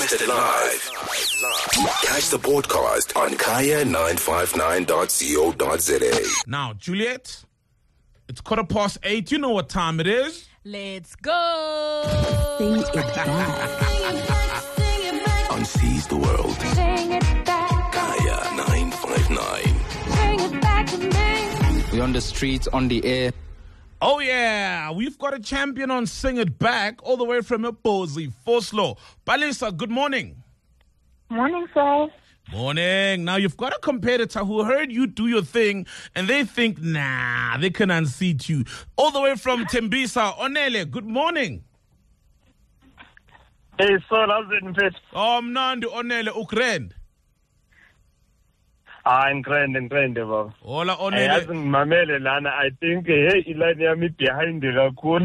Broadcasted live. Catch the podcast on kaya959.co.za. Now, Juliet, it's 8:15. You know what time it is. Let's go. Sing it back. On Seize the World. Sing it back. Kaya 959. Bring it back to me. We're on the streets, on the air. Oh, yeah. We've got a champion on Sing It Back, all the way from Ipozi, Foslo. Palisa, good morning. Morning, sir. Morning. Now, you've got a competitor who heard you do your thing, and they think, nah, they can unseat you. All the way from Tembisa, Onele, good morning. Hey, son, how's it in fit? Oh, Mnandi, Onele, Ukrend. In grand, baba. Hola, I Onele. mamele lana. I think hey, ilani yami behind the kakhulu.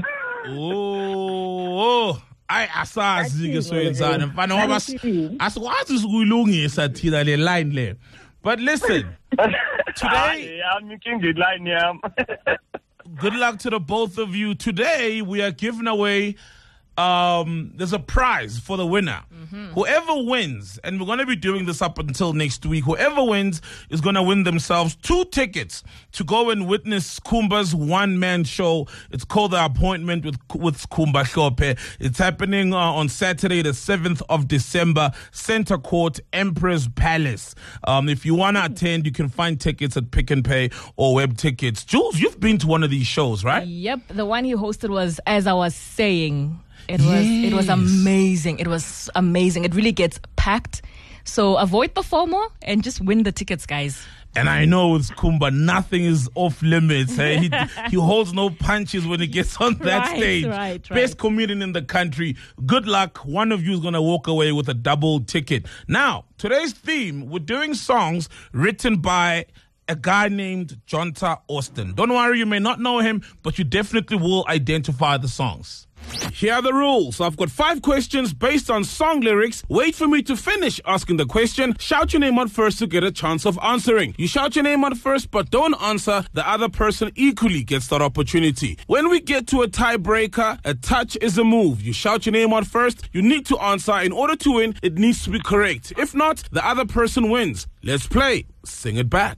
Oh, ay asazi ke soyenzana mfana ngoba asikwazi ukuyilungisa thina le line le. But listen, today I'm making the line yam. good luck to the both of you. Today we are giving away there's a prize for the winner. Whoever wins, and we're going to be doing this up until next week, whoever wins is going to win themselves 2 tickets to go and witness Kumba's one-man show. It's called The Appointment with Kumba Shope. It's happening on Saturday, the 7th of December, Center Court, Emperor's Palace. If you want to attend, you can find tickets at Pick and Pay or Web Tickets. Jules, you've been to one of these shows, right? Yep, the one you hosted was, as I was saying, it was amazing. It was amazing. It really gets packed. So avoid the FOMO and just win the tickets, guys. And I know with Kumba, nothing is off limits. He holds no punches when he gets on that stage. Right. Best comedian in the country. Good luck. One of you is going to walk away with a double ticket. Now, today's theme, we're doing songs written by a guy named Jonta Austin. Don't worry, you may not know him, but you definitely will identify the songs. Here are the rules. I've got 5 questions based on song lyrics. Wait for me to finish asking the question. Shout your name out first to get a chance of answering. You shout your name out first, but don't answer. The other person equally gets that opportunity. When we get to a tiebreaker, a touch is a move. You shout your name out first. You need to answer. In order to win, it needs to be correct. If not, the other person wins. Let's play. Sing it back.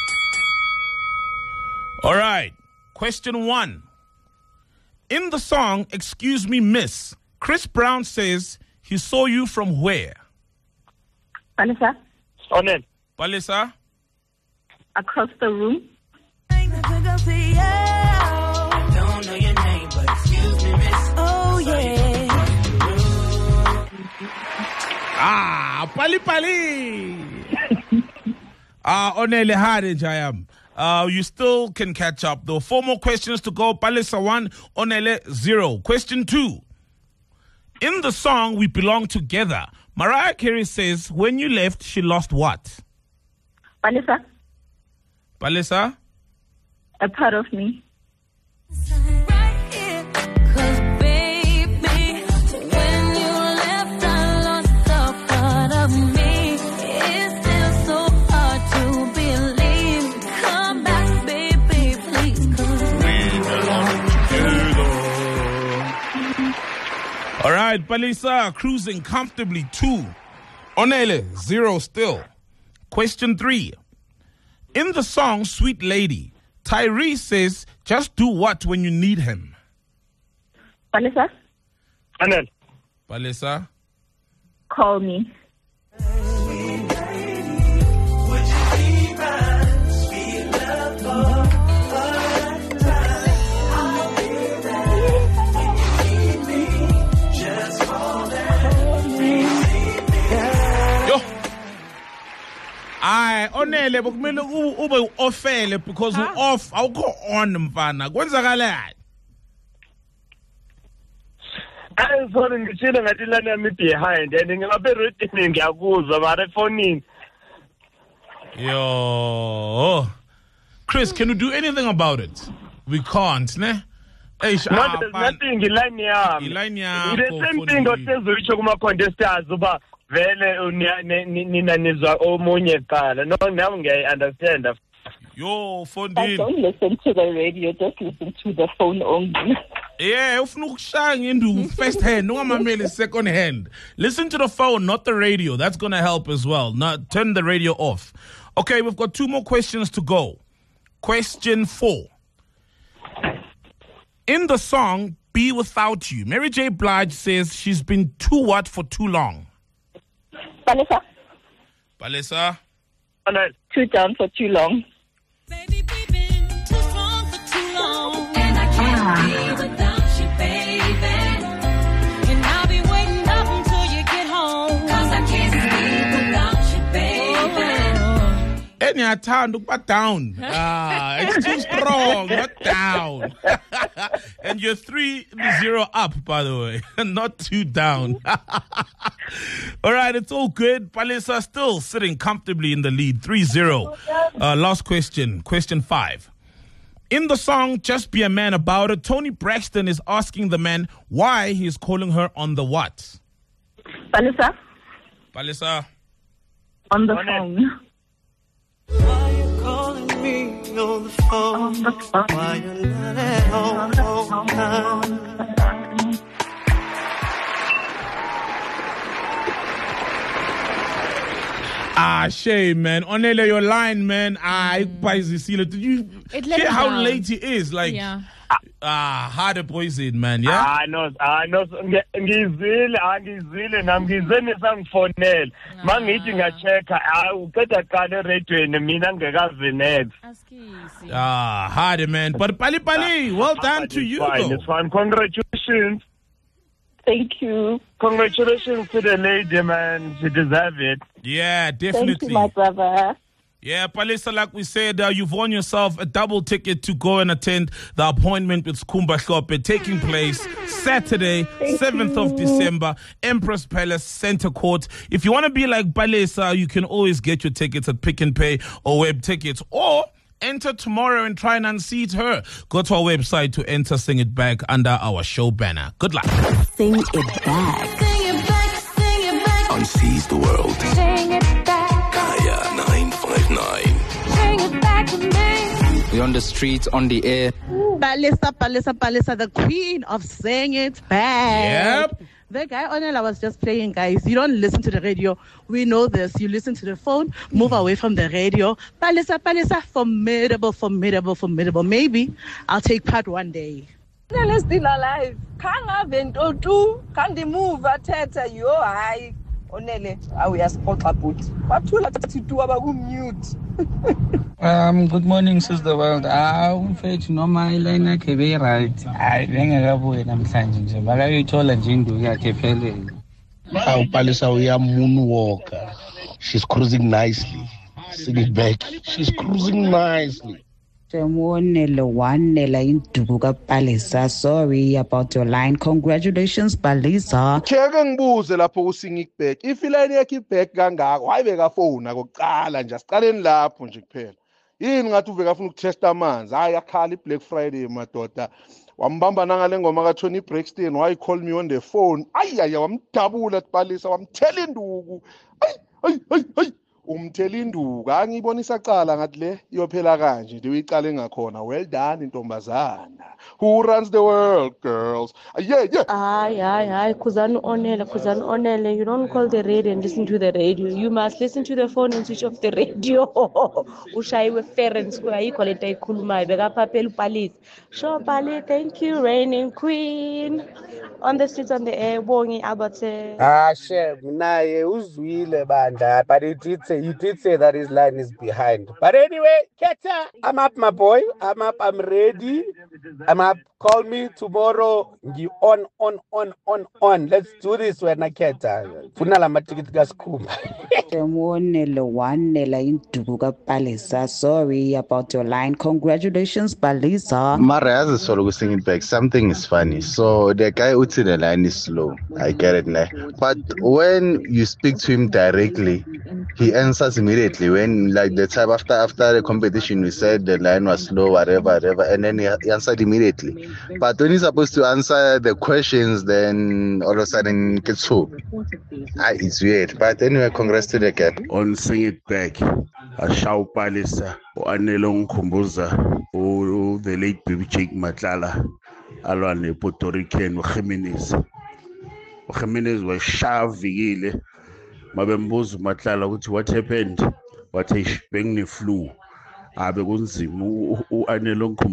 All right. Question 1. In the song, Excuse Me, Miss, Chris Brown says he saw you from where? Vanessa, Onel. Palisa? across the room. Don't know your name, but excuse me, miss. Oh, yeah. Pali. Onele Hare Jayam. You still can catch up, though. 4 more questions to go. Palisa 1, Onele 0. Question 2. In the song We Belong Together, Mariah Carey says, when you left, she lost what? Vanessa, Palisa? a part of me. All right, Palisa cruising comfortably 2. Onele 0 still. Question 3. In the song Sweet Lady, Tyrese says, just do what when you need him? Vanessa, Onel. Palisa? call me. Aye, Onele bokumele ube offele because off awukho on mfana. Kwenzakalani? Sorry, ngishilo ngathi ilani yami behind and ngingabe ready ngiyakuzwa mara efonini. Yo. Chris, can you do anything about it? We can't, ne? There's nothing iline yami. Iline yami. The same thing otezuyisho kuma contestants uba vele nina nizwa omunye qala. No, now I understand. Yo, I Fondini. don't listen to the radio, just listen to the phone only. Yeah, ufuna ukushaya ngenduku first hand, ungamameli second hand. Listen to the phone, not the radio. That's going to help as well. Not turn the radio off. Okay, we've got 2 more questions to go. Question 4. In the song Be Without You, Mary J. Blige says she's been too what for too long? Palesa. Palesa? Too down for too long. Baby, we've been too strong for too long. And I can't be without you, baby. And I'll be waiting up until you get home. 'Cause I can't sleep without you, baby. Any time, but down. It's too strong, not down. And you're 3-0 up, by the way, not 2 down. All right, it's all good. Palesa still sitting comfortably in the lead, 3-0. Last question, question 5. In the song Just Be a Man About It, Tony Braxton is asking the man why he's calling her on the what? Palesa. Palesa? On the phone. Why you calling me on the phone? Why you not at home? Shame, man. Onele, your line, man. Did you It let hear me how down. late he is? Like, Yeah. harder poison, man. Yeah. Ngizile ngize nisangifonela mangithi ngachecka uqeda qala eradweni mina ngekazi next. Harder, man. But Pali, well done to you. Fine, though. it's fine. Congratulations. Thank you. Congratulations to the lady, man. She deserves it. Yeah, Thank you, definitely. my brother. Yeah, Palisa, like we said, you've won yourself a double ticket to go and attend the appointment with Skhumba Hlope, taking place Saturday, 7th of December, Empress Palace, Center Court. If you want to be like Palisa, you can always get your tickets at Pick and Pay or Web Tickets, or enter tomorrow and try and unseat her. Go to our website to enter Sing It Back under our show banner. Good luck. Sing it back. Sing it back, sing it back, On Seize the World. sing it back, Kaya 959. sing it back to me. We're on the streets, on the air. Palesa, the queen of Sing It Back. Yep. The guy Onela was just playing, guys. You don't listen to the radio. We know this. You listen to the phone, move away from the radio. Palesa, formidable. Maybe I'll take part one day. Still alive. Can't have into two. Can't move. Ateta yo high. Onele, we are spot but what you like to do about mute? Good morning, Sister World. Mfethu noma iline yakhe be right. Hayi bengekabuye namhlanje nje. Bakayithola nje induku yakhe phelele. Palesa uya moonwalker. She's cruising nicely. Sing it back. She's cruising nicely. Palesa. Sorry about your line. Congratulations, Palesa. Cheke ngibuze lapho ku Sing It Back. If iline yakhe back kangaka, wayibeka phone kokuqala nje. Asiqaleni lapho nje kuphela. Yini ngathi uveka afuna ukutesta amanzi. Hayi akhala iBlack Friday madoda. Wambamba nangale ngoma ka Tony Braxton. Why call me on the phone? Ayaya wamdabula Palesa wamthela induku. Ay. Umthela induku angibona isaqala ngathi le iyophela kanje nje uyiqale ngakhona. Well done intombazana. Who runs the world, girls? Yeah. Aye. Kuzani Onele. You don't call the radio and listen to the radio. You must listen to the phone and switch off the radio. Ushayiwe fair and square. You call it a kulumai. Bega papel Palesa. Sure, Pali. Thank you, reigning queen. On the streets, on the air, Bongi Abate. Shem, naye uzwile banda, but he did say that his line is behind. But anyway, Keta, I'm up, my boy. I'm up. I'm ready. I'm up. Call me tomorrow. You on. Let's do this when I Keta. Funala matikit gaskum. Palesa. Sorry about your line. Congratulations, Palesa. Mara has a solo Sing It Back. Something is funny. So the guy who said the line is slow. I get it now. But when you speak to him directly, he answers immediately. When like the time after the competition, we said the line was slow, whatever, and then he answered immediately. But when he's supposed to answer the questions, then all of a sudden it gets hooked. It's weird. But anyway, congrats to the guy. On Sing It Back, Ashau Palesa, Anelong Kumbuza, the late baby Jake Matlala. alwa ne-Puerto Rican uGimenez washavikile mabembuza uMatlala ukuthi what happened wathi bengine flu abe kunzima u-Anelo